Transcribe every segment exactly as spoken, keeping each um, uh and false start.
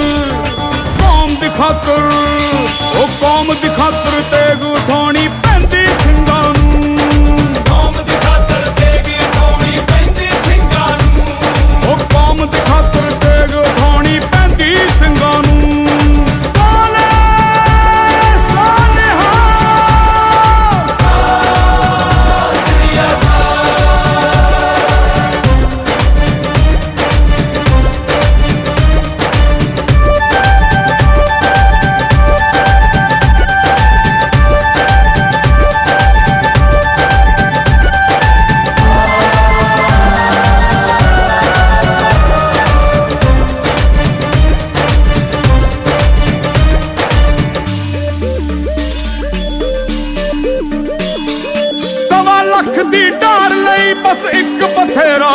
कौम दी खातर ओ कौम दी खातर तेग उठानी पैंदी ਸਿੰਘਾਂ ਨੂੰ कौम दी खातर तेग उठानी पैंदी ਸਿੰਘਾਂ ਨੂੰ ओ कौम दी खातर तेग उठानी पैंदी ਸਿੰਘਾਂ ਨੂੰ लख दी डार लई बस एक बथेरा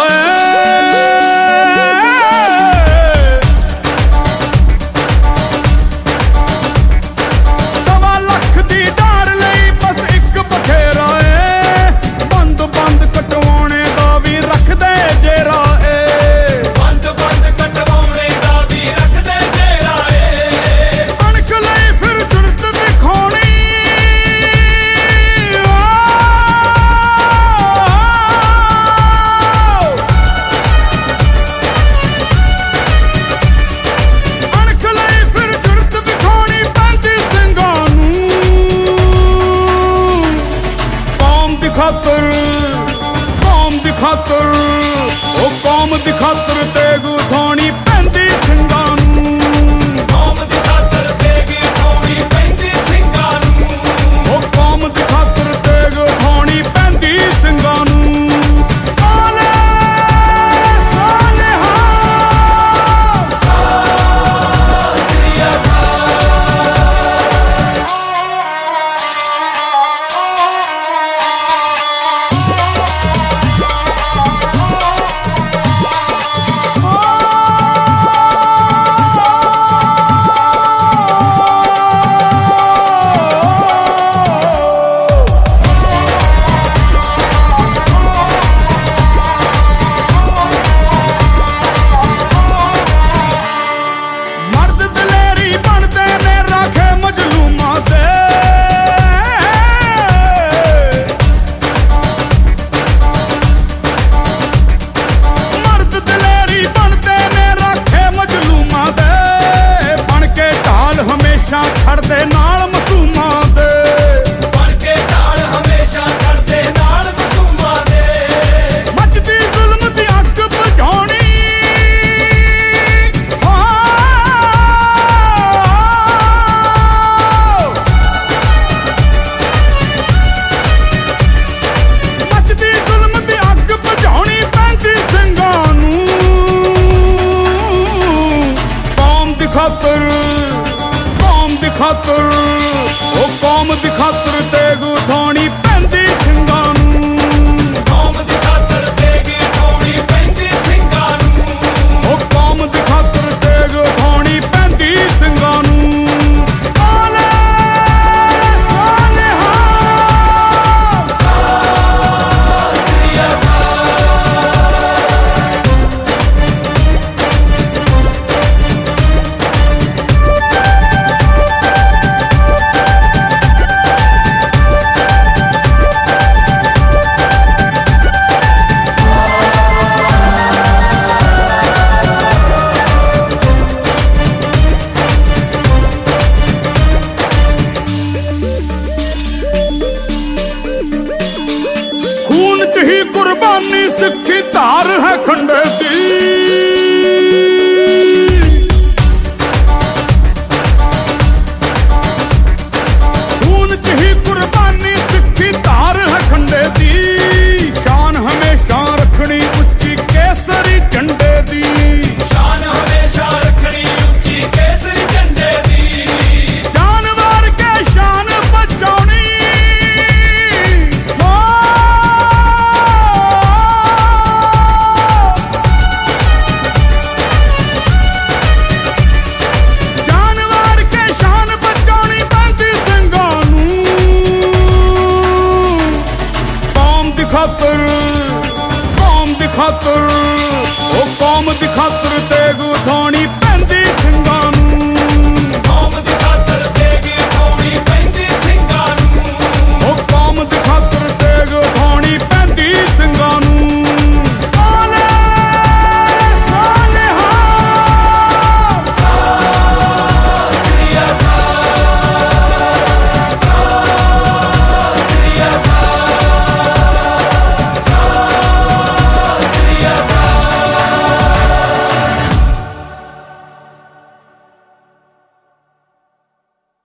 सवा लख दी डार लई बस एक बथेरा बंद बंद कटवाने दा भी रख दे जेरा बंद बंद कटवाने दा भी रख दे जेरा अणख लई फिर जुरत दिखानी खातर कौम दी खातर ओ कौम दी खातर तेग उठानी पैंदी ਸਿੰਘਾਂ ਨੂੰ कौम दी खातर तेग उठानी पैंदी ਸਿੰਘਾਂ ਨੂੰ ओ कौम दी खातर तेग उठानी पैंदी ਸਿੰਘਾਂ ਨੂੰ खड़दे नाल मसूमां दे बन के ढाल हमेशा खड़दे नाल मसूमां दे मचदी जुल्म दी अग बुझानी मचदी जुल्म दी अग बुझानी पैंदी ਸਿੰਘਾਂ ਨੂੰ कौम दी खातर खातर ओ कौम दी खातर तेग उठानी पैंदी